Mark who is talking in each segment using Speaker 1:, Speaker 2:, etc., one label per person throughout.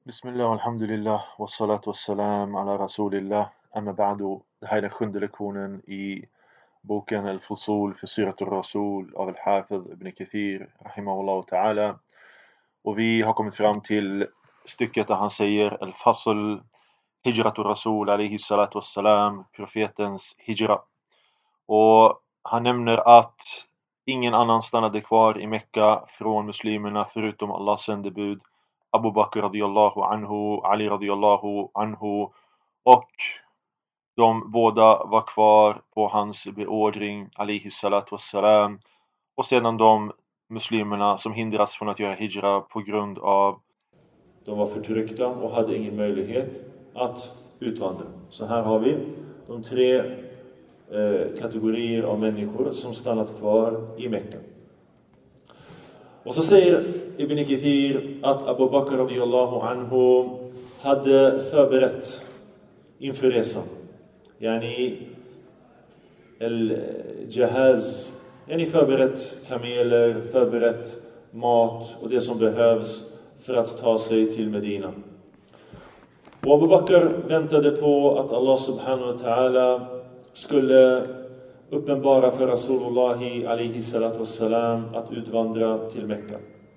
Speaker 1: Bismillah, alhamdulillah, wassalatu wassalam ala rasulillah, amma ba'du. Det här är den 7:e lektionen i boken Al-Fusul för Siratul Rasul av Al-Hafidh Ibn Kathir, rahimahullah ta'ala. Och vi har kommit fram till stycket där han säger Al-Fasl, Hijratul Rasul, alayhi salatu wassalam, profetens hijra. Och han nämner att ingen annan stannade kvar i Mekka från muslimerna förutom Allahs sändebud Abu Bakr radiyallahu anhu, Ali radiyallahu anhu, och de båda var kvar på hans beordring alayhi salatu wassalam. Och sedan de muslimerna som hindras från att göra hijra på grund av de var förtryckta och hade ingen möjlighet att utvandra. Så här har vi de tre kategorier av människor som stannat kvar i Mekka. Och så säger Ibn Kathir att Abu Bakr radiyallahu anhu hade förberett inför resan. Yani el-jahaz, yani förberett kameler, förberett mat och det som behövs för att ta sig till Medina. Och Abu Bakr väntade på att Allah subhanahu wa ta'ala skulle uppenbara för Rasulullah alayhi salatu wassalam att utvandra till Mekka.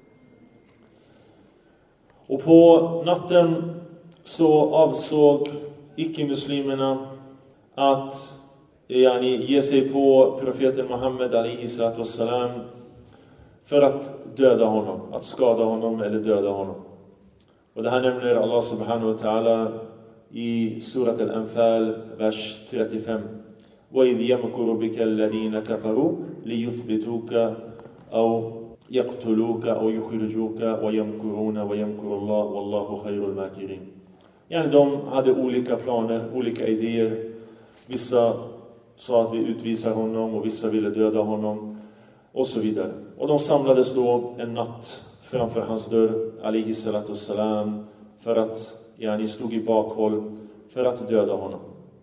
Speaker 1: Och på natten så avsåg icke-muslimerna att ge sig på profeten Muhammed alayhi salatu wassalam för att döda honom, att skada honom eller döda honom. Och det här nämner Allah subhanahu wa ta'ala i surat al-Anfal, vers 35. وَإِذْ يَمْكُرُ بِكَ الَّذِينَ كَفَرُوا لِيُثْبِتُوكَ أَوْ يَقْتُلُوكَ أَوْ يُخْرِجُوكَ وَيَمْكُرُونَ وَيَمْكُرُ اللَّهُ وَاللَّهُ خَيْرُ الْمَاكِرِينَ. Yani de hade olika planer, olika idéer. Vissa sa att vi utvisar honom och vissa ville döda honom och så vidare. Och de samlades då en natt framför hans dörr, alayhi salatu wassalam, för att stod i bakhåll för att döda honom.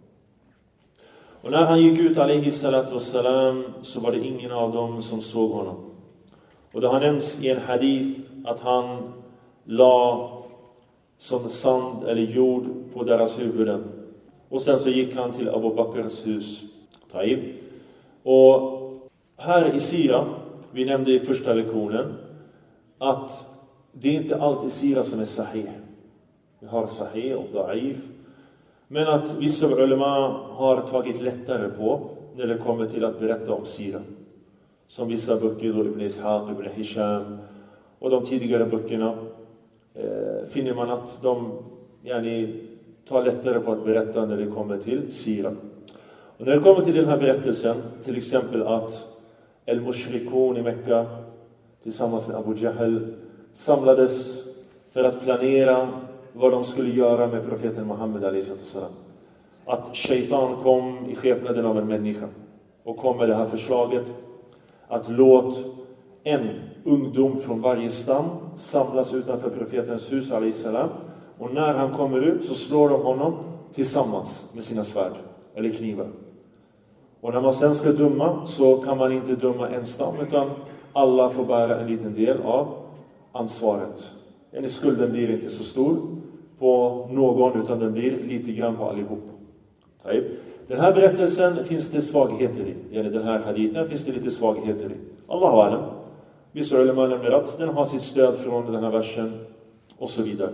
Speaker 1: Och när han gick ut alayhi salatu wassalam så var det ingen av dem som såg honom. Och det har nämnts i en hadith att han la som sand eller jord på deras huvuden. Och sen så gick han till Abu Bakrs hus. Taib. Och här i Sira, vi nämnde i första lektionen, att det är inte alltid Sira som är sahih. Vi har sahih och da'if. Men att vissa ulema har tagit lättare på när det kommer till att berätta om Sira. Som vissa böcker, då Ibn Ishaq, Ibn Hisham och de tidigare böckerna, finner man att de tar lättare på att berätta när det kommer till Sira. Och när det kommer till den här berättelsen, till exempel att El-Mushrikun i Mekka tillsammans med Abu Jahl samlades för att planera vad de skulle göra med profeten Muhammed alayhi sallam. Att shaitan kom i skepnaden av en människa och kom med det här förslaget att låt en ungdom från varje stam samlas utanför profetens hus alayhi salam, och när han kommer ut så slår de honom tillsammans med sina svärd eller knivar. Och när man sen ska döma så kan man inte döma en stam, utan alla får bära en liten del av ansvaret. Skulden blir inte så stor på någon, utan den blir lite grann på allihop. Den här berättelsen finns det svagheter i. Den här hadithen finns det lite svagheter i. Allahu alam. Vissa ulema nämner att den har sitt stöd från den här versen och så vidare.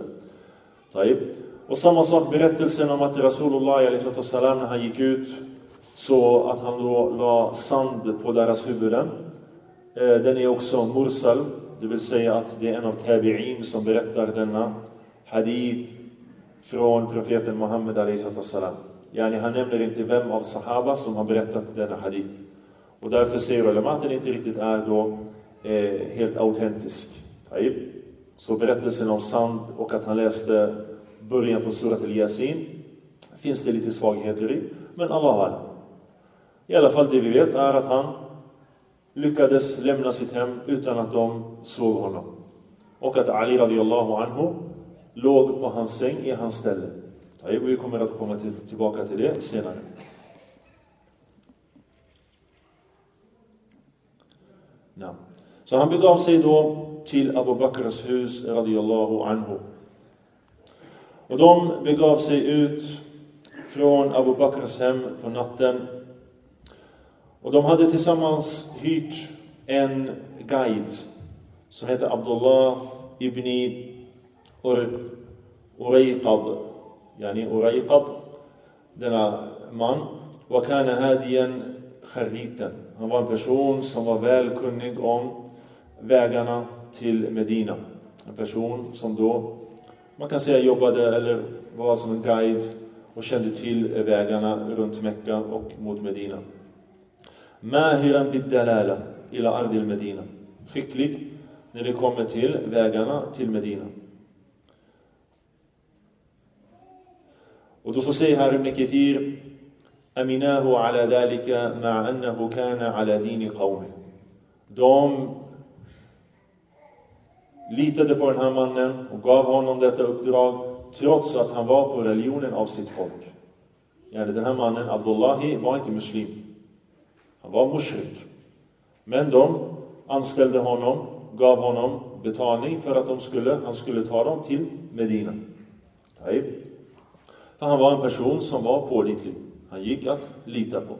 Speaker 1: Och samma sak berättelsen om att Rasulullah alayhi sallam, när han gick ut så att han då la sand på deras huvuden. Den är också mursal. Det vill säga att det är en av tabi'in som berättar denna hadith från profeten Muhammed alayhi sallam. Han nämner inte vem av sahaba som har berättat denna hadith. Och därför säger ulema att den inte riktigt är då helt autentisk. Så berättelsen om sand och att han läste början på surat al-Yasin finns det lite svagheter i. Men Allah har. I alla fall det vi vet är att han lyckades lämna sitt hem utan att de såg honom. Och att Ali radiyallahu anhu låg på hans säng i hans ställe. Vi kommer att komma tillbaka till det senare. Så han begav sig då till Abu Bakrs hus radiyallahu anhu. Och de begav sig ut från Abu Bakrs hem på natten. Och de hade tillsammans hyrt en guide som heter Abdullah ibn Urayqad. Yani Urayqad, denna man. Och kana hadiyan kharritan. Han var en person som var väl kunnig om vägarna till Medina. En person som då, man kan säga, jobbade eller var som en guide och kände till vägarna runt Mekka och mot Medina. Mahiran bid-dalala ila ardil Medina. Skicklig när det kommer till vägarna till Medina. Och då så säger här Ibn Kathir: Aminahu ala dhalika ma'a annahu kana ala dini qawmi. De litade på den här mannen och gav honom detta uppdrag trots att han var på religionen av sitt folk. Den här mannen, Abdullahi, var inte muslim. Han var mushrik. Men de anställde honom, gav honom betalning för att han skulle ta dem till Medina. För han var en person som var pålitlig. Han gick att lita på.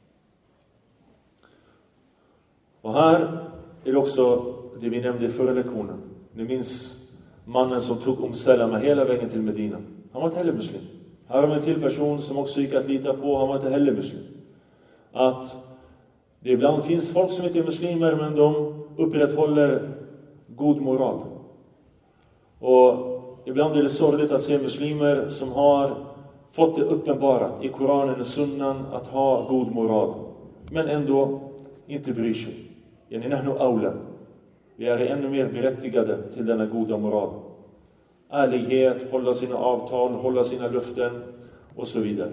Speaker 1: Och här är det också det vi nämnde i förra lektionen. Ni minns mannen som tog Salama hela vägen till Medina. Han var inte heller muslim. Här har vi en till person som också gick att lita på. Han var inte heller muslim. Att det ibland finns folk som inte är muslimer, men de upprätthåller god moral. Och ibland är det sorgligt att se muslimer som har fått det uppenbarat i Koranen och Sunnan att ha god moral, men ändå inte bryr sig. Vi är ännu mer berättigade till denna goda moral. Ärlighet, hålla sina avtal, hålla sina löften och så vidare.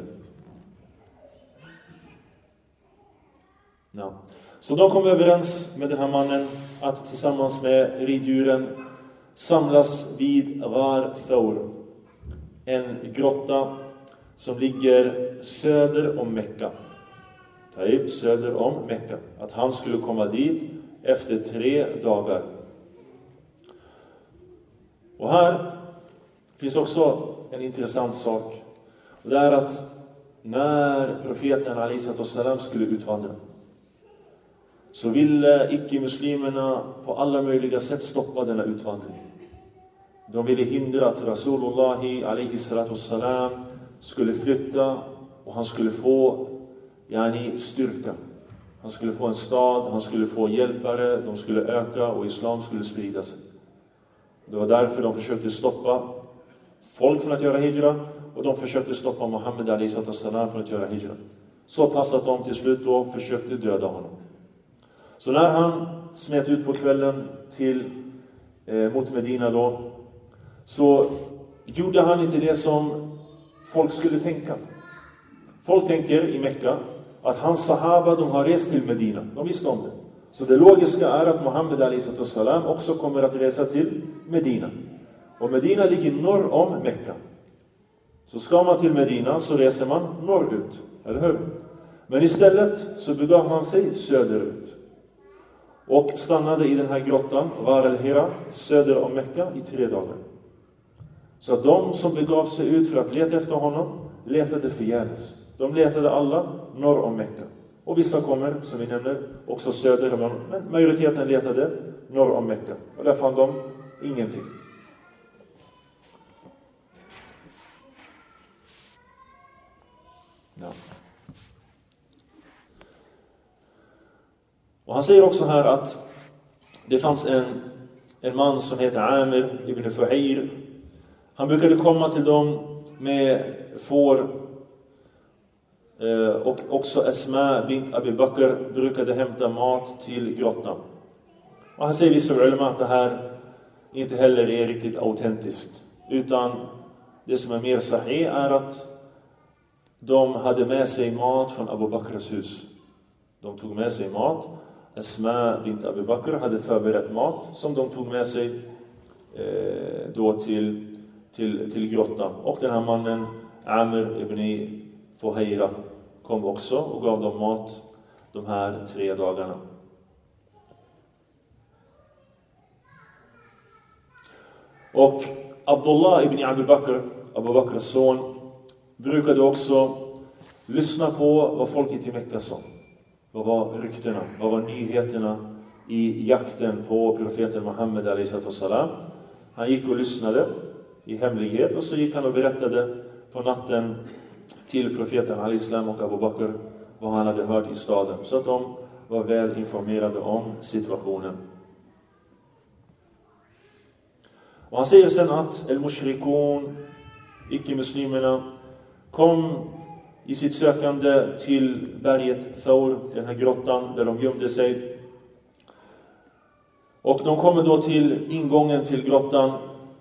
Speaker 1: Ja. Så de kom överens med den här mannen att tillsammans med riddjuren samlas vid Ghar Thawr, en grotta som ligger söder om Mekka. Söder om Mekka. Att han skulle komma dit efter 3 dagar. Och här finns också en intressant sak. Och det är att när profeten Ali sallam skulle utvandra, så ville icke-muslimerna på alla möjliga sätt stoppa denna utvandring. De ville hindra att Rasulullah alaihi salatu wassalam skulle flytta och han skulle få styrka. Han skulle få en stad, han skulle få hjälpare, de skulle öka och islam skulle sprida sig. Det var därför de försökte stoppa folk från att göra hijra, och de försökte stoppa Muhammed alaihi salatu wassalam från att göra hijra. Så pass att de till slut då försökte döda honom. Så när han smet ut på kvällen mot Medina då, så gjorde han inte det som folk skulle tänka. Folk tänker i Mekka att hans sahaba, de har rest till Medina. De visste om det. Så det logiska är att Muhammed a.s. också kommer att resa till Medina. Och Medina ligger norr om Mekka. Så ska man till Medina så reser man norrut. Eller hur? Men istället så begav han sig söderut. Och stannade i den här grottan, Ghar al-Hira, söder om Mekka i 3 dagar. Så att de som begav sig ut för att leta efter honom letade förgäves. De letade alla norr om Mekka. Och vissa kommer, som vi nämner, också söder om, men majoriteten letade norr om Mekka. Och där fann de ingenting. Ja. Och han säger också här att det fanns en man som heter Amir ibn Fuhair. Han brukade komma till dem med får, och också Asma bint Abi Bakr brukade hämta mat till grottan. Och han säger vissa ulema att det här inte heller är riktigt autentiskt, utan det som är mer sahih är att de hade med sig mat från Abu Bakrs hus. De tog med sig mat. Asma bint Abi Bakr hade förberett mat som de tog med sig då till grottan. Och den här mannen, Amir ibn Fuhaira, kom också och gav dem mat de här 3 dagarna. Och Abdullah ibn Abi Bakr, Abu Bakrs son, brukade också lyssna på vad folket i Mekka sa. Vad var ryktena? Vad var nyheterna i jakten på profeten Muhammed a.s. Han gick och lyssnade i hemlighet, och så gick han och berättade på natten till profeten a.s. och Abu Bakr vad han hade hört i staden, så att de var väl informerade om situationen. Och han säger sen att al-mushrikun, icke-muslimerna, kom i sitt sökande till berget Thawr, den här grottan där de gömde sig. Och de kommer då till ingången till grottan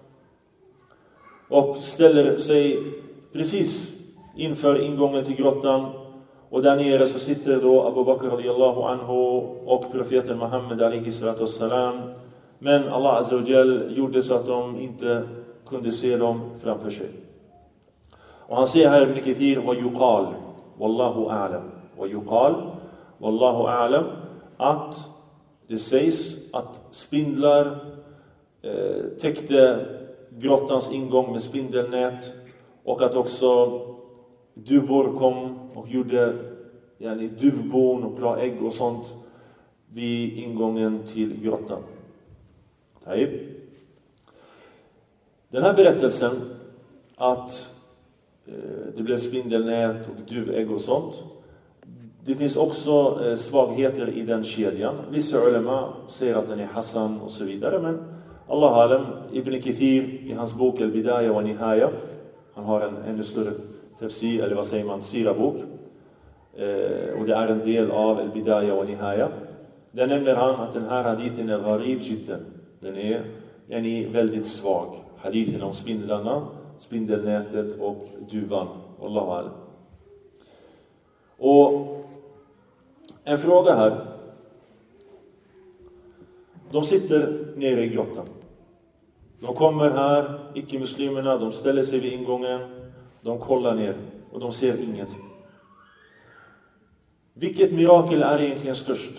Speaker 1: och ställer sig precis inför ingången till grottan. Och där nere så sitter då Abu Bakr radiyallahu anhu och profeten Muhammed alayhi salatu wassalam. Men Allah azza wa jal gjorde så att de inte kunde se dem framför sig. Och han säger här Ibn Kathir, wa yuqal wallahu a'lam, wa yuqal wallahu a'lam, att det sägs att spindlar täckte grottans ingång med spindelnät, och att också duvor kom och gjorde duvbon och la ägg och sånt vid ingången till grottan. Den här berättelsen att det blev spindelnät och duvägg och sånt, det finns också svagheter i den kedjan. Vissa ulema säger att den är Hassan och så vidare, men Allah alam, Ibn Kathir i hans bok Al-Bidaya wa Nihaya, han har en ännu större tafsir, eller vad säger man, sirabok, och det är en del av Al-Bidaya wa Nihaya. Där nämner han att den här hadithen är gharib jiddan. Den är väldigt svag. Hadithen om spindlarna, spindelnätet och duvan. Wallahu alam. Och en fråga här. De sitter nere i grottan. De kommer här, icke-muslimerna, de ställer sig vid ingången. De kollar ner och de ser ingenting. Vilket mirakel är egentligen störst?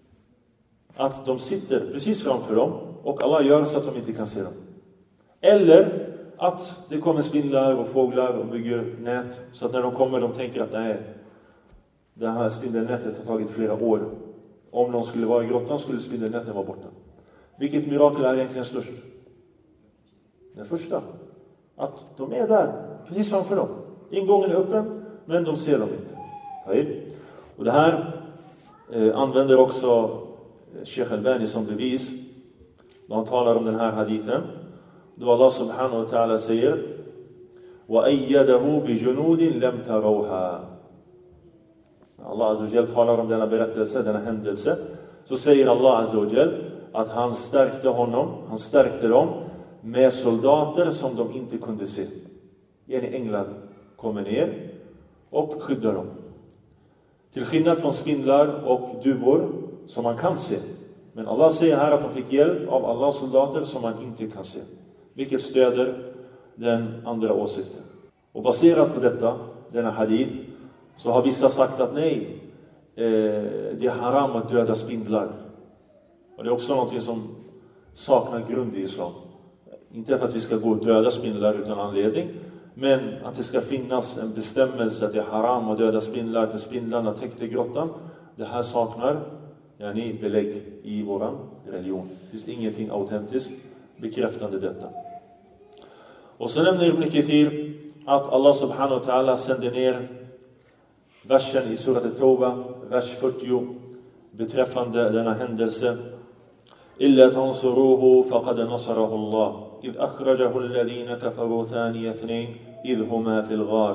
Speaker 1: Att de sitter precis framför dem och Allah gör så att de inte kan se dem. Eller att det kommer spindlar och fåglar och bygger nät, så att när de kommer de tänker att nej, det här spindelnätet har tagit flera år. Om de skulle vara i grottan skulle spindelnätet vara borta. Vilket mirakel är egentligen störst? Den första. Att de är där, precis framför dem. Ingången är öppen, men de ser dem inte. Och det här använder också Sheikh Albani som bevis när han talar om den här hadithen. Då Allah subhanahu wa ta'ala säger وَأَيَّدَهُ بِجُنُودٍ لَمْ تَرَوْهَا. Allah azza wa jal talar om denna berättelse, denna händelse. Så säger Allah azza wa jal att han stärkte dem med soldater som de inte kunde se. Änglar kommer ner och skyddar dem. Till skillnad från spindlar och duvor som man kan se. Men Allah säger här att de fick hjälp av Allahs soldater som man inte kan se. Vilket stöder den andra åsikten. Och baserat på detta, denna hadith, så har vissa sagt att nej, det är haram att döda spindlar. Och det är också något som saknar grund i islam. Inte för att vi ska gå och döda spindlar utan anledning, men att det ska finnas en bestämmelse att det är haram att döda spindlar för spindlarna täckte grottan. Det här saknar belägg i våran religion. Det finns ingenting autentiskt bekräftande detta. Och så nämner Ibn Kathir att Allah subhanahu wa ta'ala sände ner versen i surat al-Tawbah, vers 40, beträffande denna händelse. إِلَّا تَنْصُرُوهُ فَقَدْ نَصَرَهُ اللَّهُ إِذْ أَخْرَجَهُ الَّذِينَ كَفَرُوا ثَانِيَ اثْنَيْنِ إِذْ هُمَا فِي الْغَارِ.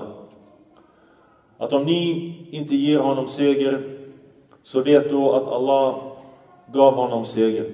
Speaker 1: Att om ni inte ger honom seger, så vet då att Allah gav honom seger.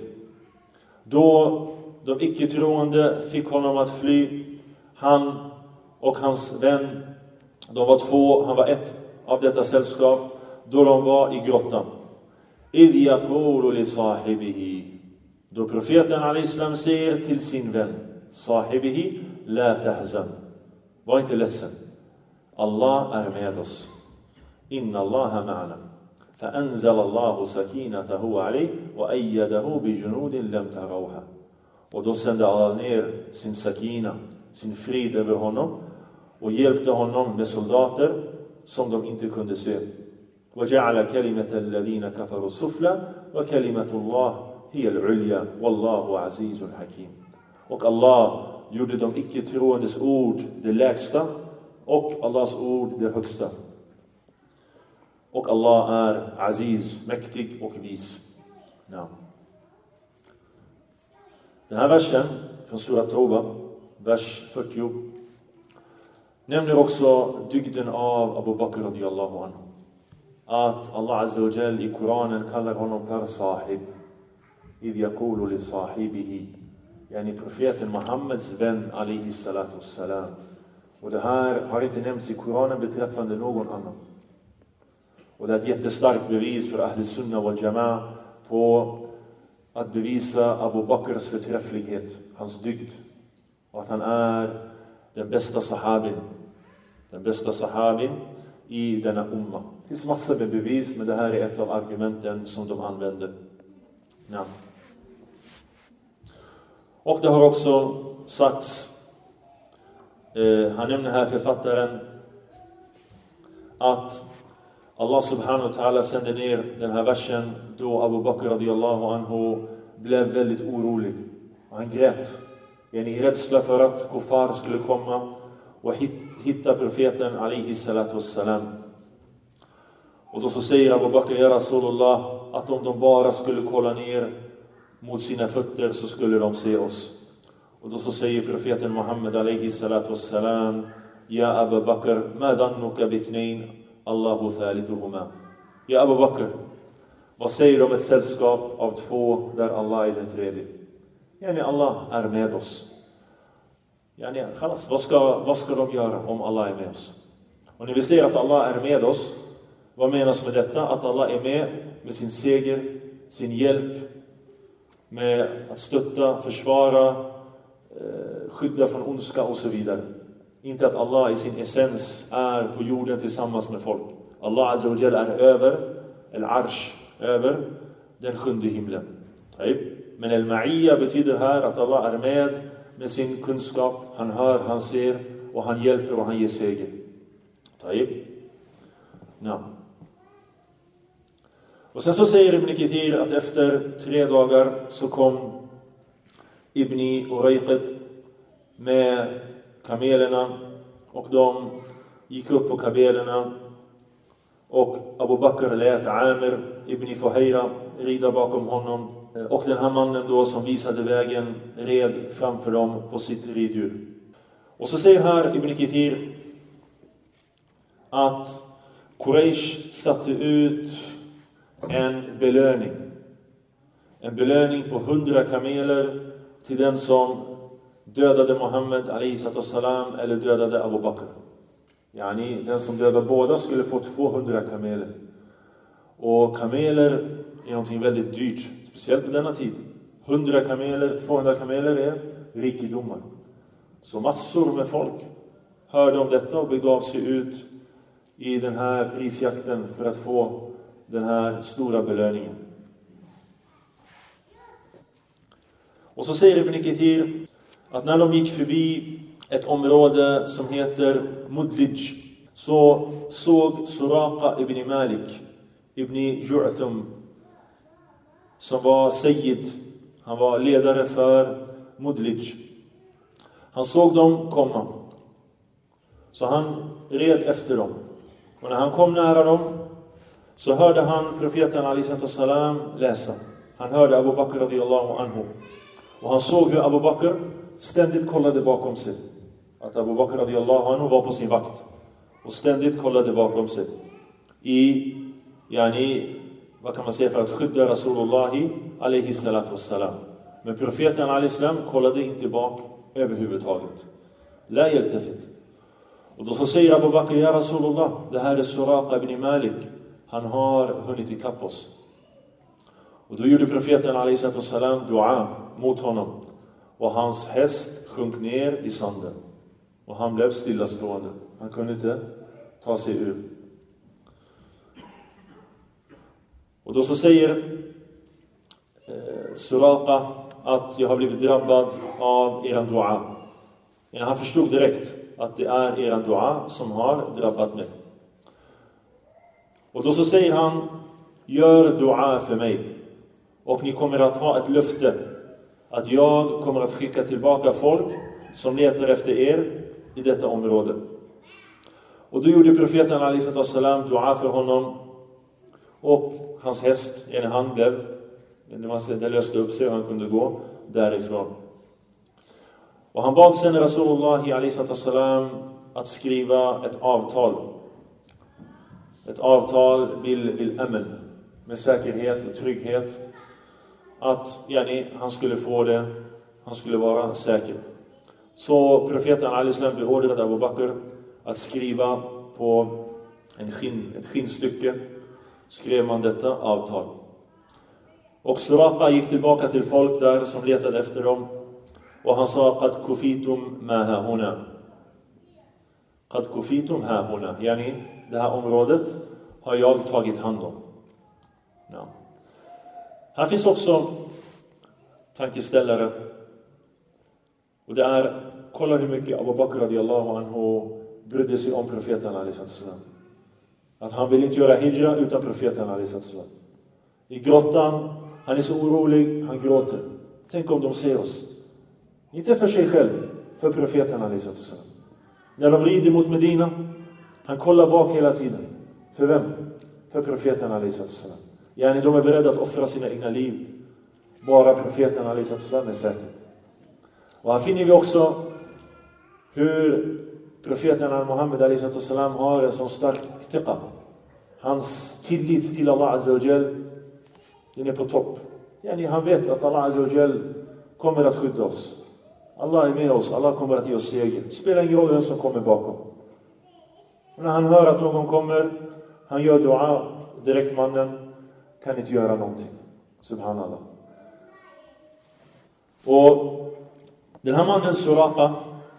Speaker 1: Då de icke-troende fick honom att fly, han och hans vän, de var två, han var ett av detta sällskap, då de var i grottan. إِذْ يَقُولُ لِصَاحِبِهِ. Då profeten al-Islam säger till sin vän, sahibihi, la tahzan. Var inte ledsen. Allah är med oss. Inna Allaha ma'ana. فأنزل الله سكينته عليه وأيده بجنود لم تروها. Och då sände Allah ner sin sakina, sin frid över honom och hjälpte honom med soldater som de inte kunde se. وَجَعَلَ كَلِمَةَ الَّذِينَ كَفَرُوا السُّفْلَى وَكَلِمَةُ اللَّهِ هِيَ الْعُلْيَا وَاللَّهُ عَزِيزٌ حَكِيمٌ. Och Allah gjorde de icke-troendes ord det lägsta och Allahs ord det högsta. Och Allah är Aziz, mäktig och vis. Ja. Den här versen från Surah Tauba, vers 40, nämner också dygden av Abu Bakr radiyallahu anhu. Att Allah Azza wa Jal i Koranen kallar honom för sahib. إِذْ يَقُولُ لِصَاحِبِهِ. Yani profeten Muhammeds vän alayhi salatu wassalam. Och det här har inte nämnts i Koranen beträffande någon annan. Och det är ett jättestarkt bevis för Ahl Sunnah wal Jama'a på att bevisa Abu Bakrs förträfflighet, hans dygd. Och att han är den bästa sahabin. Den bästa sahabin i denna umma. Det finns massor med bevis, men det här är ett av argumenten som de använder. Ja. Och det har också sagts, han nämner här författaren, att Allah subhanahu wa ta'ala sände ner den här versen då Abu Bakr radiyallahu anhu blev väldigt orolig. Han grät. I rädsla för att kuffar skulle komma och hitta profeten alayhi salatu wassalam. Och då så säger Abu Bakr, ja Rasulullah, att om de bara skulle kolla ner mot sina fötter så skulle de se oss. Och då så säger profeten Muhammad alayhi salatu wassalam, ja Abu Bakr, ma dannuka bithnain, Allahu thalithuhuma. Ja Abu Bakr, vad säger du om ett sällskap av två där Allah är den tredje? Yani Allah är med oss. Yani, khalas, vad ska de göra om Allah är med oss? Och när vi säger att Allah är med oss, vad menas med detta? Att Allah är med sin seger, sin hjälp, med att stötta, försvara, skydda från ondska och så vidare. Inte att Allah i sin essens är på jorden tillsammans med folk. Allah Azza wa Jal är över, al-arsh, över den 7:e himlen. Men al-ma'iyya betyder här att Allah är med sin kunskap. Han hör, han ser och han hjälper och han ger seger. Ja. Och sen så säger Ibn Kathir att efter 3 dagar så kom Ibn Urayqid med kamelerna och de gick upp på kamelerna och Abu Bakr lät Amir Ibn Fuhayra rida bakom honom och den här mannen då som visade vägen red framför dem på sitt riddjur. Och så säger här Ibn Kathir att Quraysh satte ut en belöning på 100 kameler till den som dödade Muhammad alayhi salam eller dödade Abu Bakr. Yani den som dödade båda skulle få 200 kameler. Och kameler är någonting väldigt dyrt, speciellt på denna tid. 100 kameler, 200 kameler är rikedomar. Så massor med folk hörde om detta och begav sig ut i den här prisjakten för att få den här stora belöningen. Och så säger Ibn Kathir att när de gick förbi ett område som heter Mudlij så såg Suraqa ibn Malik ibn Ju'thum som var Sayyid, han var ledare för Mudlij. Han såg dem komma. Så han red efter dem. Och när han kom nära dem så hörde han profeten alayhi salam läsa. Han hörde Abu Bakr radiyallahu anhu. Och han såg hur Abu Bakr ständigt kollade bakom sig. Att Abu Bakr radiyallahu anhu var på sin vakt. Och ständigt kollade bakom sig. Vad kan man säga, för att skydda Rasulullah alayhi salatu wassalam. Men profeten alayhi salam kollade inte bak överhuvudtaget. La yaltafit. Och då så säger Abu Bakr, ja Rasulullah, det här är Suraqa ibn Malik. Han har hunnit ikapp oss. Och då gjorde profeten alayhi salatu wassalam dua mot honom. Och hans häst sjönk ner i sanden. Och han blev stillastående. Han kunde inte ta sig ur. Och då så säger Suraqa att jag har blivit drabbad av er dua. Han förstod direkt att det är er dua som har drabbat mig. Och då så säger han: gör dua för mig, och ni kommer att ha ett löfte att jag kommer att skicka tillbaka folk som letar efter er i detta område. Och då gjorde profeten alaihi salam dua för honom, och hans häst, han blev, det löste upp sig och han kunde gå därifrån. Och han bad sen Rasulullah alaihi salam att skriva ett avtal. Ett avtal bil amen, med säkerhet och trygghet. Att han skulle få det, han skulle vara säker. Så profeten alaihi salam beordrade Abu Bakr att skriva på ett skinnstycke. Skrev man detta avtal. Och Suraqa gick tillbaka till folk där som letade efter dem. Och han sa: qad kufitum ma hahuna. Qad kufitum hahuna. Det här området har jag tagit hand om. Ja. Här finns också tankeställare. Och det är, kolla hur mycket Abu Bakr radiyallahu anhu brydde sig om profeten alaihi salam. Att han vill inte göra hijra utan profeten alaihi salam. I grottan, han är så orolig, han gråter. Tänk om de ser oss. Inte för sig själv, för profeten alaihi salam. När de rider mot Medina, han kollar bak hela tiden. För vem? För profeten alaihi salam. De är beredda att offra sina egna liv. Bara profeten alaihi salam är säker. Och här finner vi också hur profeten Muhammed alaihi salam har en så stark tiqa. Hans tillit till Allah azza wa jal, den är på topp. Han vet att Allah azza wa jal kommer att skydda oss. Allah är med oss, Allah kommer att ge oss seger. Det spelar ingen roll vem som kommer bakom. Och när han hör att någon kommer, han gör dua, direkt mannen kan inte göra någonting. Subhanallah. Och den här mannen Suraqa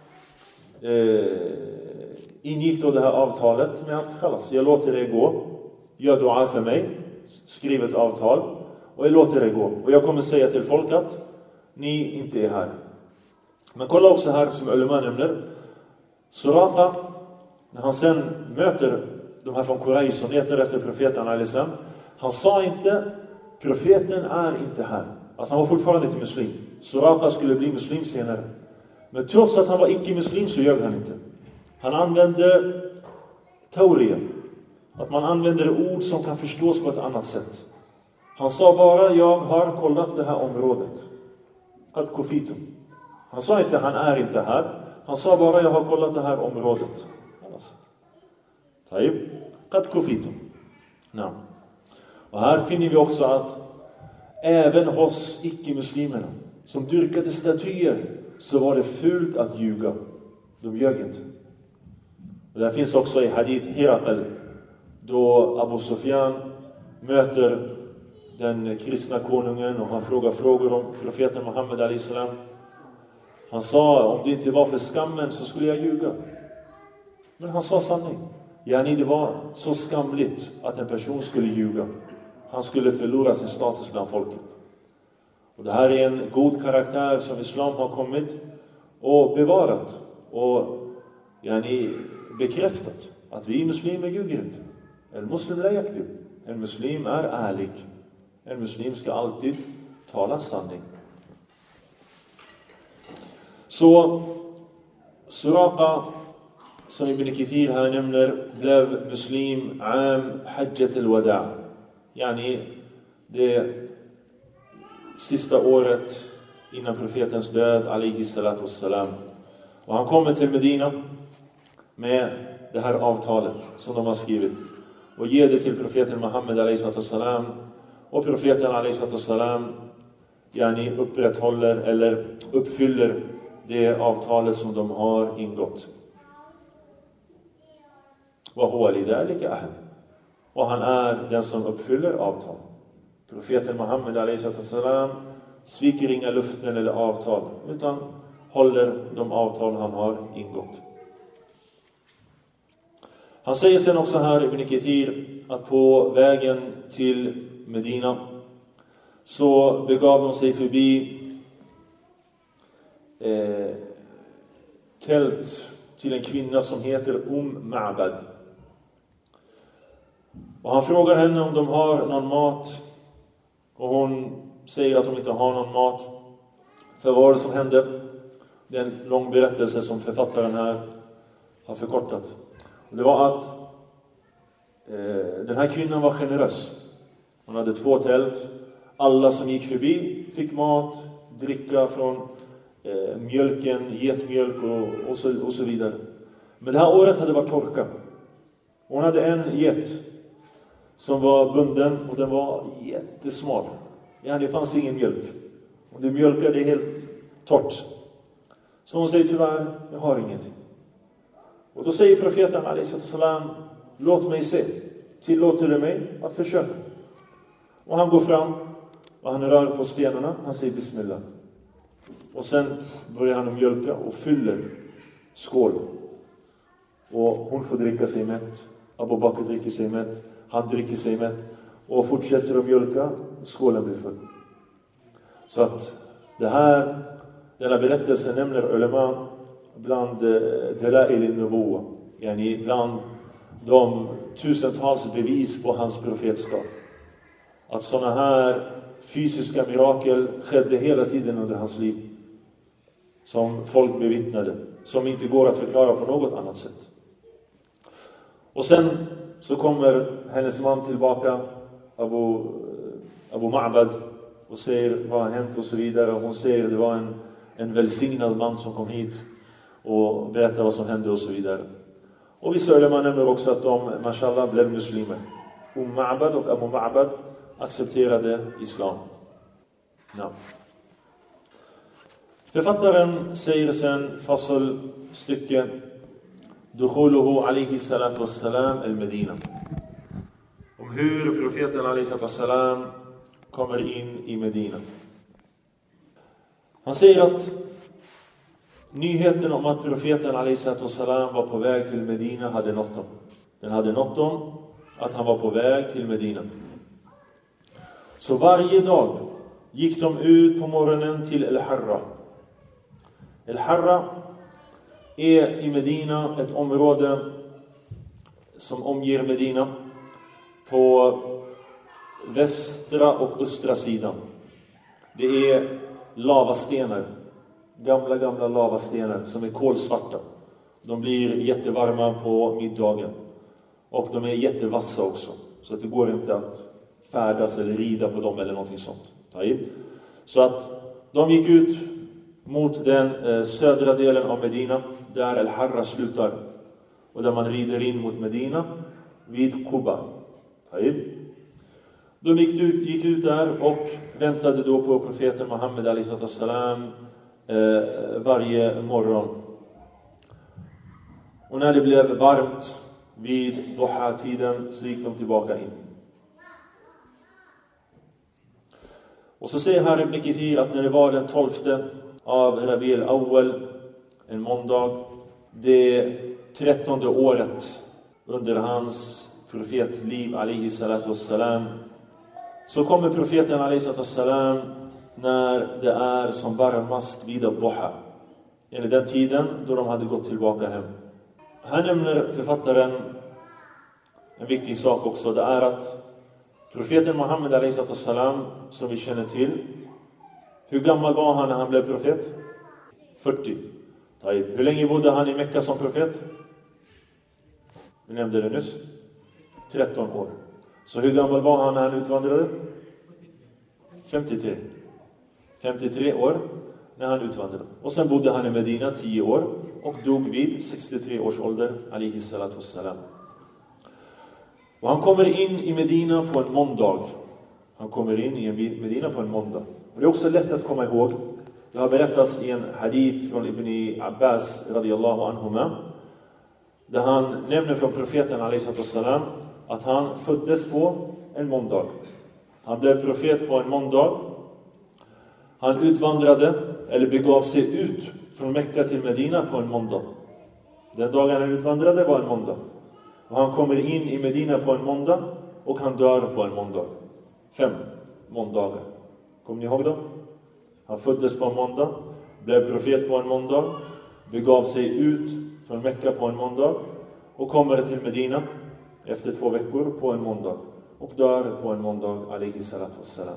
Speaker 1: ingick då det här avtalet med att jag låter det gå. Gör dua för mig. Skriv ett avtal. Och jag låter det gå. Och jag kommer säga till folk att ni inte är här. Men kolla också här som ulema nämner. Suraqa, när han sen möter de här från Quraysh som letar efter profeten alaihi salam, han sa inte: profeten är inte här. Alltså han var fortfarande inte muslim. Suraqa skulle bli muslim senare. Men trots att han var icke-muslim så ljög han inte. Han använde teorier. Att man använder ord som kan förstås på ett annat sätt. Han sa bara: jag har kollat det här området. Qad kufitum. Han sa inte: han är inte här. Han sa bara: jag har kollat det här området. Taib. Qad kufitum. Ja. Och här finner vi också att även hos icke-muslimerna som dyrkade statyer så var det fult att ljuga. De ljög inte. Och det finns också i hadith Hirakal, då Abu Sufyan möter den kristna konungen och han frågar frågor om profeten Muhammed alaihi salam. Han sa: om det inte var för skammen så skulle jag ljuga. Men han sa sanning. Det var så skamligt att en person skulle ljuga. Han skulle förlora sin status bland folket. Och det här är en god karaktär som islam har kommit och bevarat och bekräftat att vi muslimer ljuger inte. En muslim la yakdhib. En muslim är ärlig. En muslim ska alltid tala sanning. Så Suraqa, som Ibn Kathir här nämner, blev muslim hajjat al-wada'. Det sista året innan profetens död alaihi salatu wassalam. Och han kommer till Medina med det här avtalet som de har skrivit och ger det till profeten Muhammed alaihi salatu wassalam. Och profeten alaihi salatu wassalam upprätthåller eller uppfyller det avtalet som de har ingått. Och han är den som uppfyller avtal. Profeten Muhammed alaihi salam sviker inga löften eller avtal, utan håller de avtal han har ingått. Han säger sen också här, Ibn Kathir, att på vägen till Medina så begav de sig förbi tält till en kvinna som heter Ma'bad. Och han frågar henne om de har någon mat. Och hon säger att de inte har någon mat. För vad var det som hände? Det är en lång berättelse som författaren här har förkortat. Det var att den här kvinnan var generös. Hon hade 2 tält. Alla som gick förbi fick mat, dricka från mjölken, getmjölk och så vidare. Men det här året hade varit torka. Hon hade en get som var bunden och den var jättesmal. Det fanns ingen mjölk. Och det mjölkade helt torrt. Så hon säger tyvärr, jag har ingenting. Och då säger profeten alaihissalam, låt mig se. Tillåter du mig att försöka? Och han går fram och han rör på stenarna. Han säger bismillah. Och sen börjar han mjölka och fyller skål. Och hon får dricka sig mätt. Abu Bakr dricker sig mätt. Han dricker sig mätt. Och fortsätter att mjölka. Skålen blir full. Så att denna berättelse nämner ulema bland dalail al-nubuwa. Yani bland de tusentals bevis på hans profetskap. Att sådana här fysiska mirakel skedde hela tiden under hans liv. Som folk bevittnade. Som inte går att förklara på något annat sätt. Och sen så kommer hennes man tillbaka, Abu Ma'bad, och säger vad har hänt och så vidare. Och hon säger det var en välsignad man som kom hit och berättade vad som hände och så vidare. Och vissa ulema nämner också att de, mashallah, blev muslimer. Ma'bad och Abu Ma'bad accepterade islam. Ja. Författaren säger sen fasl stycke Dukhuluhu alayhi salatu wassalam al-Medina. Om hur profeten alayhi salatu wassalam kommer in i Medina. Han säger att nyheten om att profeten alayhi salatu wassalam var på väg till Medina hade nått dem. Den hade nått dem att han var på väg till Medina. Så varje dag gick de ut på morgonen till El-Harra. El-Harra är i Medina ett område som omger Medina på västra och östra sidan. Det är lavastenar, gamla lavastenar som är kolsvarta. De blir jättevarma på middagen och de är jättevassa också, så att det går inte att färdas eller rida på dem eller någonting sånt. Så att de gick ut mot den södra delen av Medina där El-Harra slutar och där man rider in mot Medina vid Quba. De gick ut där och väntade då på profeten Muhammed alayhi salam varje morgon. Och när det blev varmt vid duha-tiden så gick de tillbaka in. Och så säger här Ibn Kathir att när det var den 12 av Rabi'ul Awwal, en måndag, det 13:e året under hans profetliv alayhi salatu wassalam, så kommer profeten alayhi salatu wassalam när det är som varmast vid duha, enligt den tiden då de hade gått tillbaka hem. Här nämner författaren en viktig sak också. Det är att profeten Muhammed alayhi salatu wassalam, som vi känner till, hur gammal var han när han blev profet? 40. Hur länge bodde han i Mekka som profet? Vi nämnde det nyss. 13 år. Så hur gammal var han när han utvandrade? 53. 53 år när han utvandrade. Och sen bodde han i Medina 10 år och dog vid 63 års ålder, alayhi salatu wassalam. Och han kommer in i Medina på en måndag. Han kommer in i Medina på en måndag. Och det är också lätt att komma ihåg. Det har berättats i en hadith från Ibn Abbas radiyallahu anhuma, där han nämner från profeten alayhi salatu wassalam att han föddes på en måndag. Han blev profet på en måndag. Han utvandrade eller begav sig ut från Mekka till Medina på en måndag. Den dagen han utvandrade var en måndag. Och han kommer in i Medina på en måndag och han dör på en måndag. 5 måndagar. Kommer ni ihåg dem? Han föddes på en måndag, blev profet på en måndag, begav sig ut från Mekka på en måndag och kommer till Medina efter 2 veckor på en måndag och dör på en måndag alaihi salatu wassalam.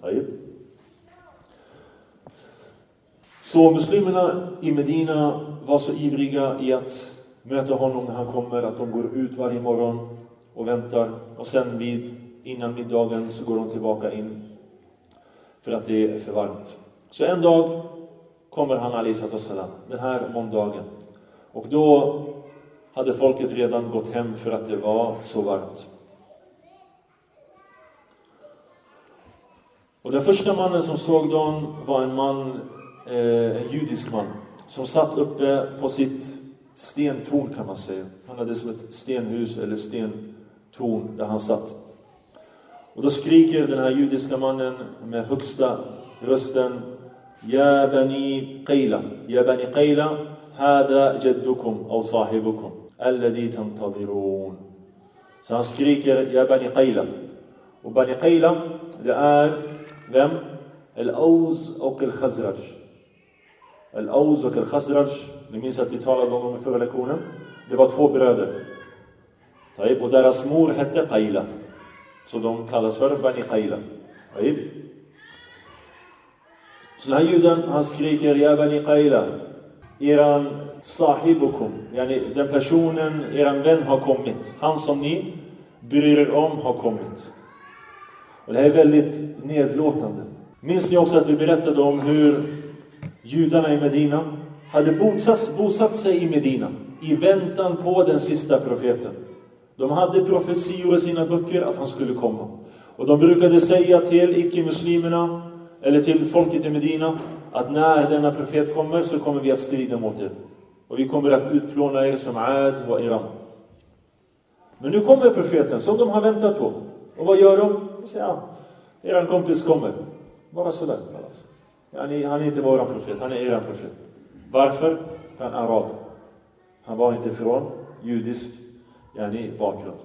Speaker 1: Så muslimerna i Medina var så ivriga i att möta honom när han kommer att de går ut varje morgon och väntar, och sen innan middagen så går de tillbaka in för att det är för varmt. Så en dag kommer han alaihi salatu wassalam, den här måndagen, och då hade folket redan gått hem för att det var så varmt. Och den första mannen som såg dem var en judisk man som satt uppe på sitt stentorn, kan man säga. Han hade som ett stenhus eller stentorn där han satt. Och då skriker den här judiska mannen med högsta rösten: Ja bani Qayla, ja bani Qayla, hada jaddukum aw sahibukum alladhi tantadirun. Så han skriker ja bani Qayla. Och bani Qayla, det är vem? Al-Aws och Al-Khazraj. Al-Aws och Al-Khazraj, ni minns att vi talade om dem i förra lektionen. Det var 2 bröder. Och deras mor hette Qayla. Så de kallas för Bani Qayla. Så den här juden, han skriker ja Bani Qayla, eran sahibukum, yani den personen, eran vän har kommit. Han som ni bryr er om har kommit. Och det här är väldigt nedlåtande. Minns ni också att vi berättade om hur judarna i Medina hade bosatt sig i Medina i väntan på den sista profeten. De hade profetior i sina böcker att han skulle komma. Och de brukade säga till icke-muslimerna eller till folket i Medina att när denna profet kommer så kommer vi att strida mot er. Och vi kommer att utplåna er som Ad och Iram. Men nu kommer profeten som de har väntat på. Och vad gör de? De säger, eran kompis kommer. Bara sådär. Han är inte våran profet, han är eran profet. Varför? Han är arab. Han var inte från judisk bakgrund.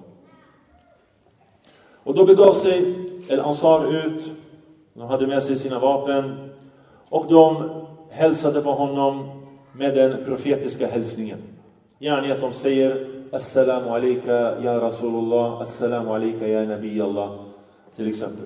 Speaker 1: Och då begav sig El-Ansar ut. De hade med sig sina vapen. Och de hälsade på honom med den profetiska hälsningen. Yani att de säger Assalamu alayka ya Rasulullah, Assalamu alayka ya Nabi Allah, till exempel.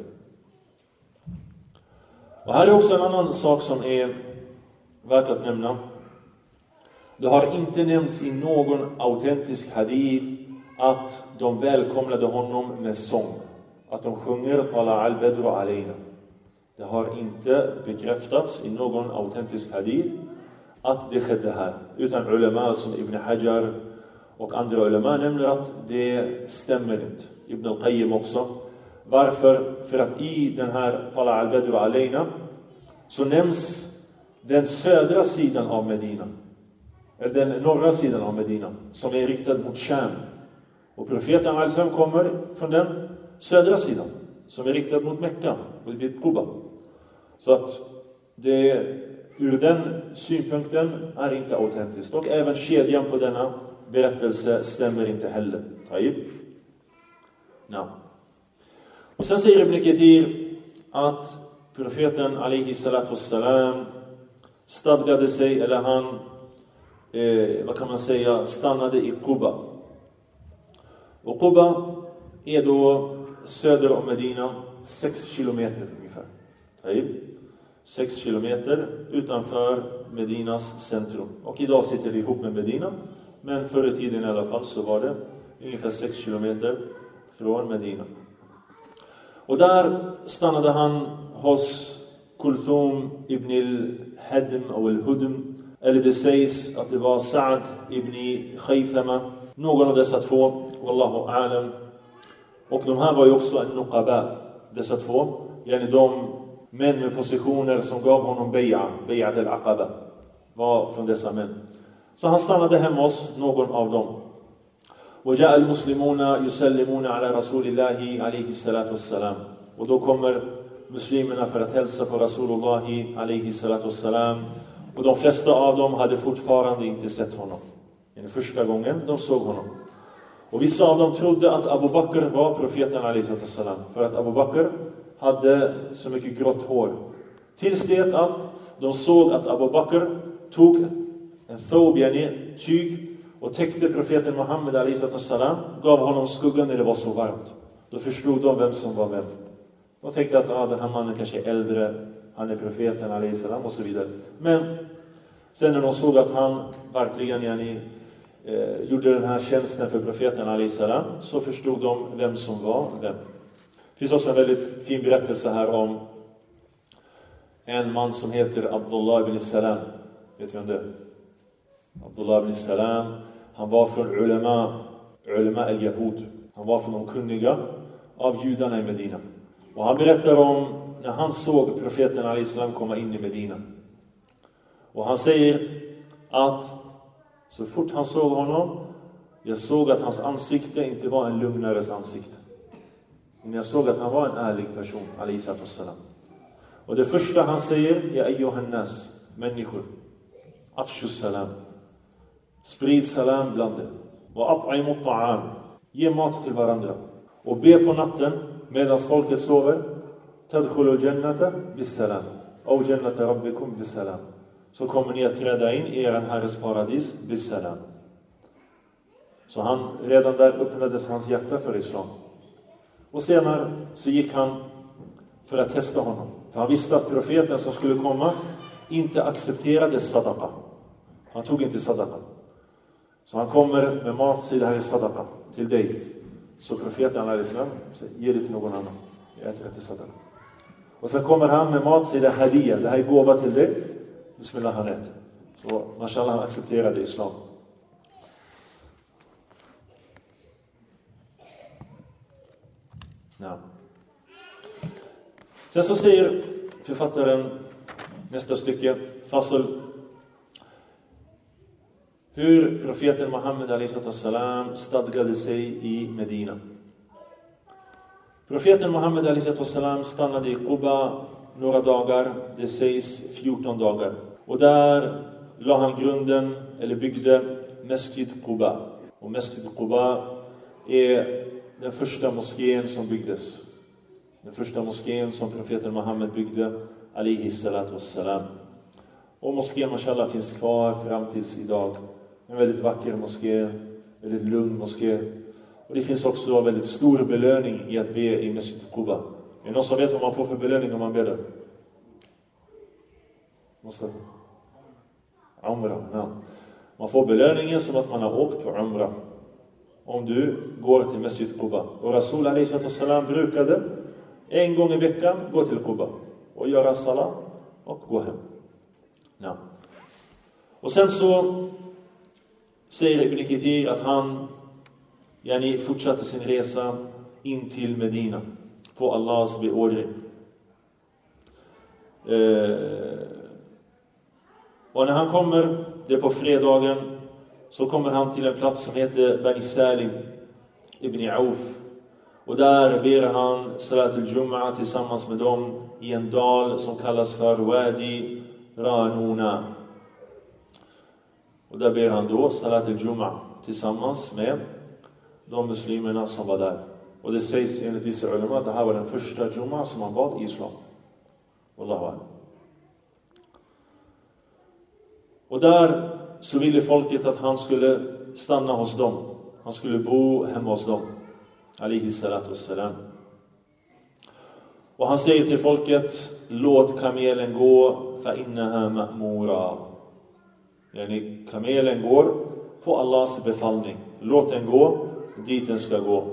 Speaker 1: Och här är också en annan sak som är värt att nämna. Det har inte nämnts i någon autentisk hadith att de välkomnade honom med sång. Att de sjunger Tala al-Badru alayna. Det har inte bekräftats i någon autentisk hadith att det skedde här. Utan ulema som Ibn Hajar och andra ulema nämner att det stämmer inte. Ibn al-Qayyim också. Varför? För att i den här Tala al-Badru alayna så nämns den södra sidan av Medina. Eller den norra sidan av Medina som är riktad mot Sham. Och profeten al-Islam kommer från den södra sidan som är riktad mot Mekka och vid Quba. Så att det ur den synpunkten är inte autentiskt. Och även kedjan på denna berättelse stämmer inte heller. Och sen säger Ibn Kathir att profeten alaihi salatu wassalam stadgade sig, eller han vad kan man säga, stannade i Quba. Och Quba är då söder om Medina 6 kilometer ungefär. 6 kilometer utanför Medinas centrum. Och idag sitter det ihop med Medina. Men förr i tiden i alla fall så var det ungefär 6 kilometer från Medina. Och där stannade han hos Kulthum ibn al-Hadm och al-Hudm. Eller det sägs att det var Sa'd ibn Khaythama. Någon av dessa två. Wallahu a'lam. Och de här var ju också en nuqaba. Dessa två. Yani de män med positioner som gav honom bay'at al-aqaba. Var från dessa män. Så han stannade hemma hos någon av dem. وجاء المسلمون يسلمون على رسول الله عليه الصلاة والسلام. Och då kommer muslimerna för att hälsa på Rasulullah عليه الصلاة والسلام. Och de flesta av dem hade fortfarande inte sett honom. Den första gången de såg honom. Och vissa av dem trodde att Abu Bakr var profeten عليه الصلاة والسلام. För att Abu Bakr hade så mycket grått hår. Tills det att de såg att Abu Bakr tog en thawb, tyg, och täckte profeten Muhammed a.s. gav honom skuggan när det var så varmt. Då förstod de vem som var vem. De tänkte att den här mannen kanske är äldre, han är profeten a.s. och så vidare. Men sen när de såg att han verkligen gjorde den här tjänsten för profeten a.s. så förstod de vem som var vem. Det finns också en väldigt fin berättelse här om en man som heter Abdullah ibn Salam. Vet du vem det är? Abdullah ibn Salam. Han var från ulama al-Yahud. Han var från de kunniga av judarna i Medina. Och han berättar om när han såg profeten al-Islam komma in i Medina. Och han säger att så fort han såg honom, jag såg att hans ansikte inte var en lugnares ansikte. Men jag såg att han var en ärlig person, al-Islam. Och det första han säger, ja ayyuhan nas, människor, afshu salam, sprid salam bland er, och at'imu ta'am, ge mat till varandra, och be på natten medan folket sover, tadkhulu jannata bis salam, aw jannata rabbikum bis salam, så kommer ni att träda in i er herres paradis bis salam. Så redan där öppnades hans hjärta för islam. Och senare så gick han för att testa honom. För han visste att profeten som skulle komma inte accepterade sadaqa. Han tog inte sadaqa. Så han kommer med mat, säger det här är sadaqa till dig. Så profeten al-Islam ger det till någon annan. Jag äter inte sadaqa. Och sen kommer han med mat, säger det hadiya. Det här är gåva till dig. Bismillah, han äter. Så mashallah, han accepterade islam. Ja. Sen så säger författaren nästa stycke, Fasl, hur profeten Muhammed a.s. stadgade sig i Medina. Profeten Muhammed a.s. stannade i Quba några dagar, det sägs 14 dagar. Och där la han grunden, eller byggde Masjid Quba. Och Masjid Quba är den första moskén som byggdes. Den första moskén som profeten Muhammed byggde, alaihi salatu wassalam. Och moskén, mashallah, finns kvar fram tills idag. En väldigt vacker moské, väldigt lugn moské. Och det finns också väldigt stor belöning i att be i Masjid Quba. Är det någon som vet vad man får för belöning om man ber där? Umrah, ja. Man får belöningen som att man har åkt på Umrah. Om du går till Masjid Quba. Och Rasul a.s. brukade en gång i veckan gå till Quba och göra salat och gå hem. Ja. Och sen så säger Ibn Kathir att han fortsatte sin resa in till Medina på Allahs beordring. Och när han kommer, det är på fredagen, så kommer han till en plats som heter Bani Salim ibn Auf. Och där ber han Salat al-Jum'a tillsammans med dem i en dal som kallas för Wadi Ranuna. Och där ber han då Salat al-Jum'a tillsammans med de muslimerna som var där. Och det sägs enligt vissa ulama att det här var den första Jum'a som man bad i islam. Wallahu a'lam. Och där så ville folket att han skulle stanna hos dem. Han skulle bo hemma hos dem. Alaihi salatu wassalam. Och han säger till folket, låt kamelen gå, fa innaha ma'mura. Yani kamelen går på Allahs befallning. Låt den gå, dit den ska gå.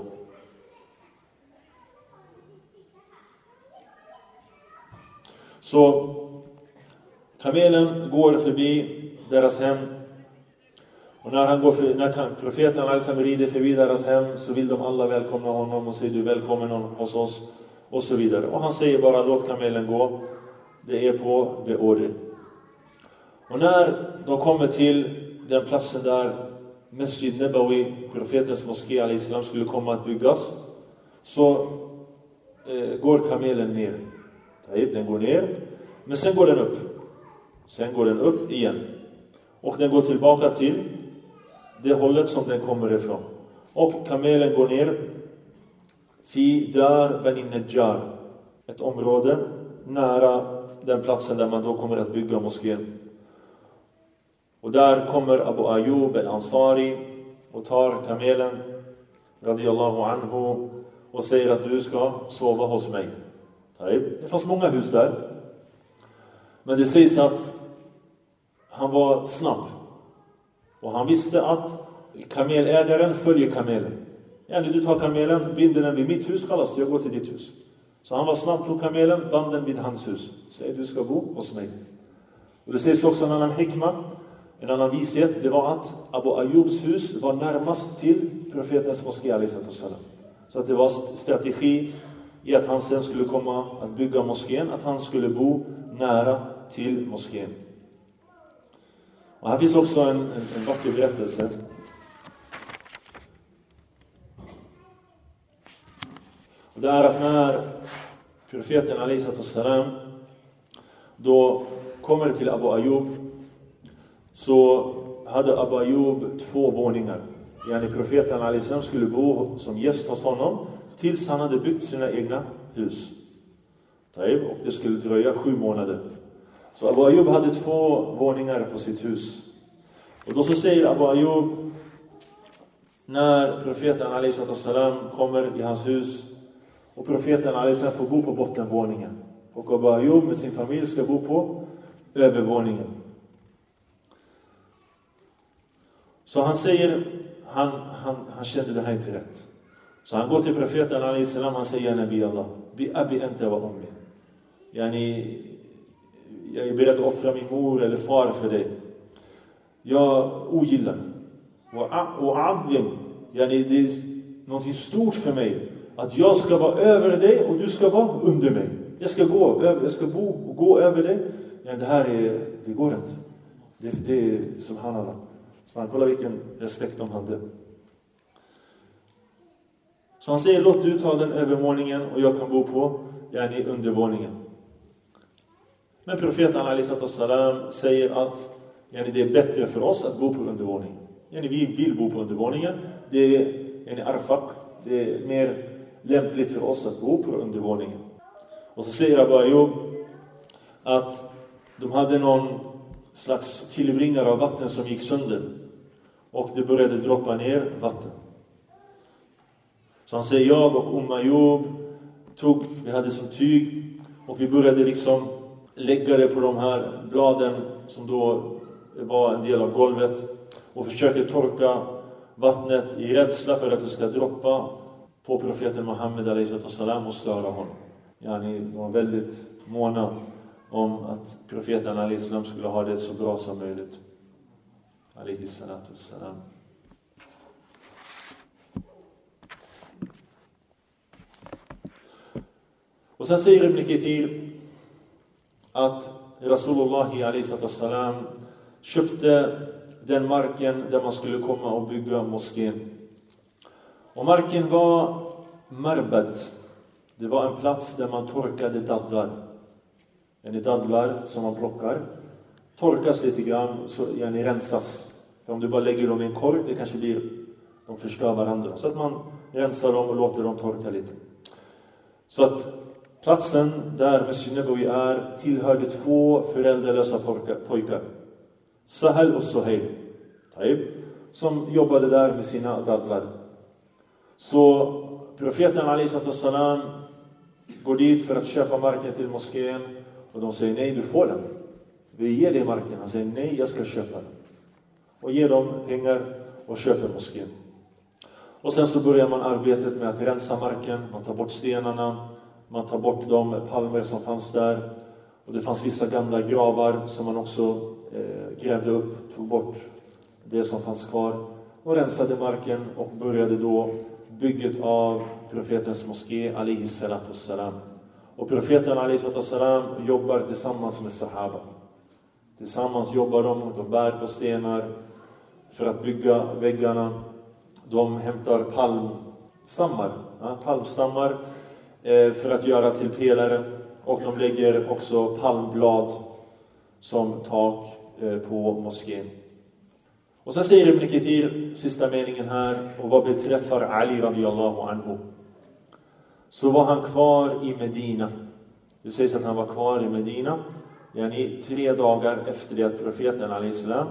Speaker 1: Så kamelen går förbi deras hem. Och när profeten alltså rider förbi deras hem, så vill de alla välkomna honom och säger du välkommen hos oss och så vidare. Och han säger bara låt kamelen gå. Det är på beordring. Och när de kommer till den platsen där Masjid Nabawi, profetens moské al-Islam, skulle komma att byggas, så går kamelen ner. Den går ner, men sen går den upp. Sen går den upp igen. Och den går tillbaka till det hållet som den kommer ifrån. Och kamelen går ner fi dar Bani Najjar, ett område nära den platsen där man då kommer att bygga moskén. Och där kommer Abu Ayyub al-Ansari och tar kamelen radiyallahu anhu och säger att du ska sova hos mig. Det fanns många hus där. Men det sägs att han var snabb. Och han visste att kamelägaren följer kamelen. Du tar kamelen, binder den vid mitt hus, kallas jag går till ditt hus. Så han var snabb, tog kamelen, band den vid hans hus. Säger du ska bo hos mig. Och det sägs också en annan hikma, en annan vishet. Det var att Abu Ayyubs hus var närmast till profetens moské. Så att det var strategi i att han sen skulle komma att bygga moskén, att han skulle bo nära till moskén. Och här finns också en vacker berättelse. Och det är att när profeten alaihissalam då kommer till Abu Ayyub, så hade Abu Ayyub 2 våningar. Profeten alaihissalam skulle bo som gäst hos honom tills han hade byggt sina egna hus. Och det skulle dröja 7 månader. Så Abu Ayyub hade 2 våningar på sitt hus. Och då så säger Abu Ayyub, när profeten alaihissalam kommer i hans hus, och profeten alaihissalam får bo på bottenvåningen, och Abu Ayyub med sin familj ska bo på övervåningen. Så han säger, han kände det här inte rätt. Så han går till profeten alaihissalam, han säger: Nabi Allah, bi abi anta wa ummi. Jag är beredd att offra min mor eller far för dig. Jag ogillar. Och adlim. Det är något stort för mig att jag ska vara över dig och du ska vara under mig. Jag ska gå över dig. Det går inte. Det är subhanallah. Så man kollar vilken respekt de hade. Så han säger: låt du ta den övervåningen och jag kan bo på undervåningen. Men profeten alaihissalam säger att det är bättre för oss att bo på undervåningen. Vi vill bo på undervåningen. Det är arfaq. Det är mer lämpligt för oss att bo på undervåningen. Och så säger Abu Ayyub att de hade någon slags tillbringare av vatten som gick sönder. Och det började droppa ner vatten. Så han säger: jag och Ayyub vi hade som tyg, och vi började lägga det på de här bladen som då var en del av golvet, och försöker torka vattnet i rädsla för att det ska droppa på profeten Muhammed alaihissalam och störa honom. De var väldigt måna om att profeten alaihissalam skulle ha det så bra som möjligt. Alaihissalam. Och sen säger Ibn Kathir att Rasulullah alaihissalam köpte den marken där man skulle komma och bygga moskén. Och marken var marbad. Det var en plats där man torkade dadlar. Dadlar som man plockar torkas lite grann, så rensas. För om du bara lägger dem i en korg, det kanske blir, de förstör varandra. Så att man rensar dem och låter dem torka lite. Så att platsen där Masjid Nabawi är tillhörde 2 föräldralösa pojkar. Sahel och Suhail. Som jobbade där med sina dadlar. Så profeten alaihissalam går dit för att köpa marken till moskén. Och de säger: nej, du får den. Vi ger dig marken. Han säger: nej, jag ska köpa den. Och ger dem pengar och köper moskén. Och sen så börjar man arbetet med att rensa marken. Man tar bort stenarna. Man tar bort de palmer som fanns där. Och det fanns vissa gamla gravar som man också grävde upp. Tog bort det som fanns kvar. Och rensade marken och började då bygget av profetens moské alaihissalam. Och profeten alaihissalam jobbar tillsammans med sahaba. Tillsammans jobbar de bär på stenar för att bygga väggarna. De hämtar palmstammar för att göra till pelare. Och de lägger också palmblad som tak på moskén. Och sen säger Ibn Kathir, sista meningen här: och vad beträffar Ali radiyallahu anhu, så var han kvar i Medina. Det sägs att han var kvar i Medina 3 dagar efter det att profeten alaihissalam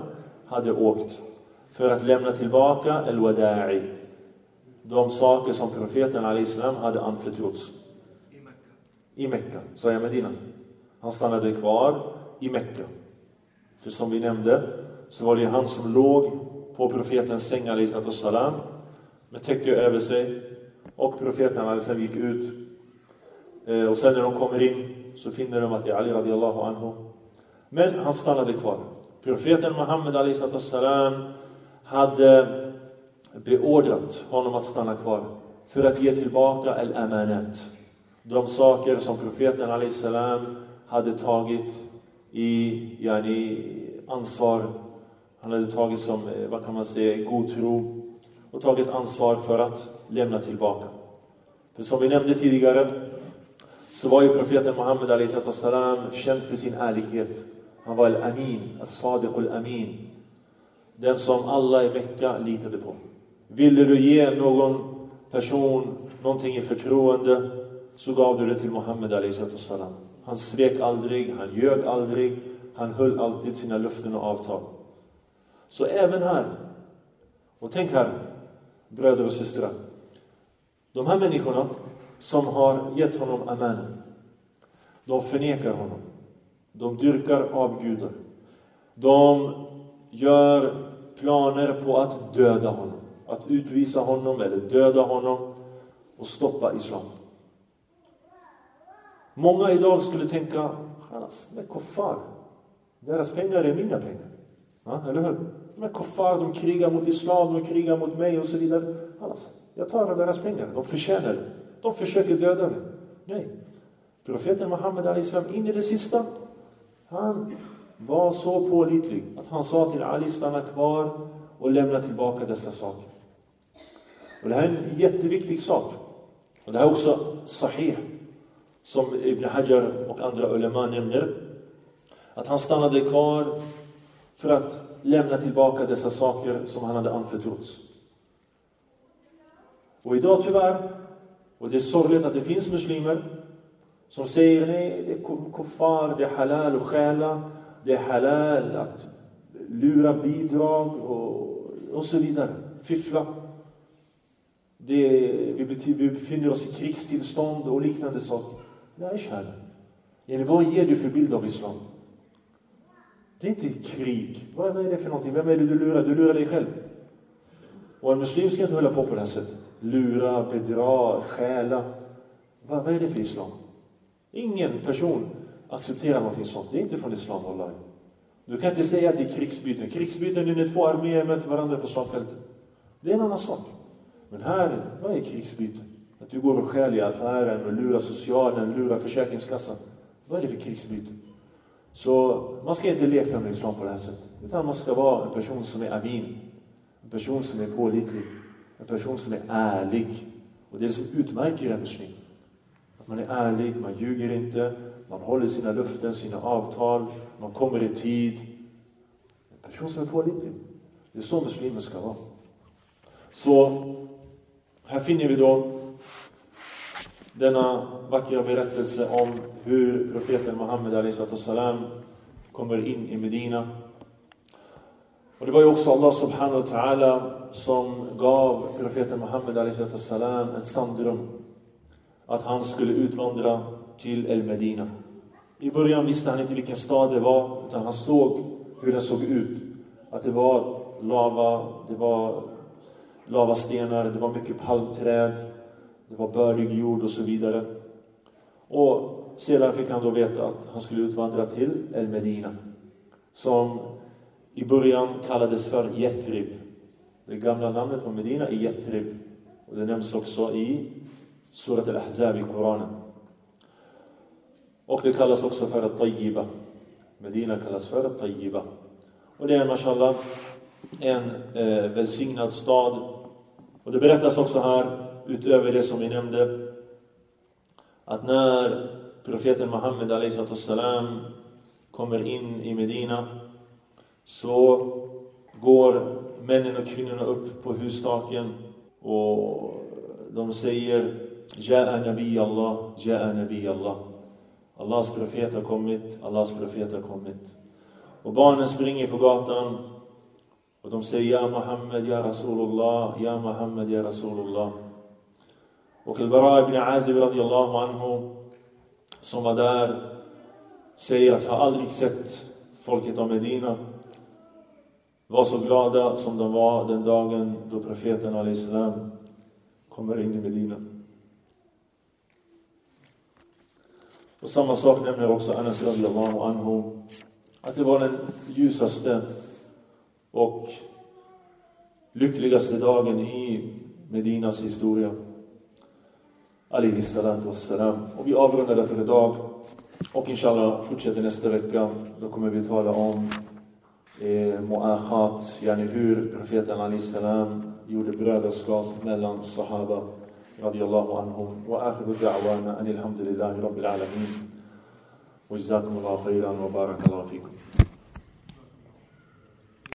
Speaker 1: hade åkt för att lämna tillbaka al-wada'i. De saker som profeten al-Islam hade anförtrotts. I Mekka, sa jag Medina. Han stannade kvar i Mekka. För som vi nämnde så var det han som låg på profetens säng al-Islam med täcke över sig. Och profeten al-Islam gick ut. Och sen när de kommer in så finner de att det är Ali radiyallahu anhu. Men han stannade kvar. Profeten Muhammed al-Islam hade beordrat honom att stanna kvar för att ge tillbaka al-amanat. De saker som profeten al-Islam hade tagit i ansvar. Han hade tagit som, vad kan man säga, god tro och tagit ansvar för att lämna tillbaka. För som vi nämnde tidigare så var ju profeten Muhammed a.s. känd för sin ärlighet. Han var al-amin, al-sadiq al-amin. Den som alla i Mekka litade på. Ville du ge någon person någonting i förtroende så gav du det till Muhammed a.s. Han svek aldrig, han ljög aldrig, han höll alltid sina löften och avtal. Så även här, och tänk här, bröder och systrar, de här människorna som har gett honom amen, de förnekar honom. De dyrkar avgudar. De gör planer på att döda honom. Att utvisa honom eller döda honom och stoppa islam. Många idag skulle tänka, men kuffar, deras pengar är mina pengar. Ja, eller hur? Men kuffar, de krigar mot islam, de krigar mot mig och så vidare. Jag tar deras pengar, de förtjänar det. De försöker döda mig. Nej. Profeten Muhammed al-Islam in i det sista, han var så pålitlig att han sa till Ali, stanna kvar och lämna tillbaka dessa saker. Och det här är en jätteviktig sak. Och det här är också sahih, som Ibn Hajar och andra ulema nämner, att han stannade kvar för att lämna tillbaka dessa saker som han hade anförtrotts. Och idag tyvärr, och det är sorgligt att det finns muslimer som säger nej, det är kuffar, det är halal och stjäla, det är halal att lura bidrag och så vidare, fiffla. Vi befinner oss i krigstillstånd och liknande saker. Nej, kärna. Vad ger du för bild av islam? Det är inte krig. Vad är det för någonting? Vem är det du lurar? Du lurar dig själv. Och en muslim ska inte hålla på det här sättet. Lura, bedra, stjäla. Vad är det för islam? Ingen person accepterar någonting sånt. Det är inte från islam, wallahi. Du kan inte säga att det är krigsbyten. Krigsbyten är när två arméer möter varandra på slagfältet. Det är en annan sak. Men här, vad är krigsbyten? Att du går och stjäl i affären och lurar socialen, lurar försäkringskassan. Vad är det för krigsbyten? Så man ska inte leka med islam på det här sättet. Utan man ska vara en person som är amin. En person som är pålitlig. En person som är ärlig. Och det är som utmärker en muslim. Att man är ärlig, man ljuger inte. Man håller sina löften, sina avtal. Man kommer i tid. En person som är pålitlig. Det är så muslimer ska vara. Så här finner vi då denna vackra berättelse om hur profeten Muhammed a.s. kommer in i Medina. Och det var ju också Allah subhanahu wa ta'ala som gav profeten Muhammed a.s. en sanddröm att han skulle utvandra till El-Medina. I början visste han inte vilken stad det var, utan han såg hur den såg ut. Att det var lava, det var lavastenar, det var mycket palmträd, det var bördig jord och så vidare. Och sedan fick han då veta att han skulle utvandra till El-Medina, som i början kallades för Yathrib. Det gamla namnet på Medina är Yathrib. Och det nämns också i Surat al-Ahzab i Koranen. Och det kallas också för Tayyiba. Medina kallas för Tayyiba. Och det är, mashallah, en välsignad stad. Och det berättas också här, utöver det som vi nämnde, att när profeten Muhammed a.s. kommer in i Medina, så går männen och kvinnorna upp på hustaken och de säger Ja'a Nabi Allah, Ja'a Nabi Allah. Allahs profet har kommit, Allahs profet har kommit. Och barnen springer på gatan Och de säger ja Muhammed, ja Rasulullah, ja Muhammed, ja Rasulullah. Och Al-Bara ibn Azib radiyallahu anhu, som var där, säger att jag aldrig sett folket av Medina var så glada som de var den dagen då profeten al-Islam kommer in i Medina. Och samma sak nämner också Anas radiyallahu anhu, att det var den ljusaste och lyckligaste dagen i Medinas historia. Alayhi salatu wassalam. Och vi avrundar det för idag. Och inshallah fortsätter nästa vecka. Då kommer vi tala om mu'akhat, yani hur profeten alayhi salam gjorde bröderskap mellan sahaba radiyallahu anhum. Wa akhiru da'wana anil hamdulillahi rabbil alamin. Wa jazakumullahu khairan wa barakallahu fikum.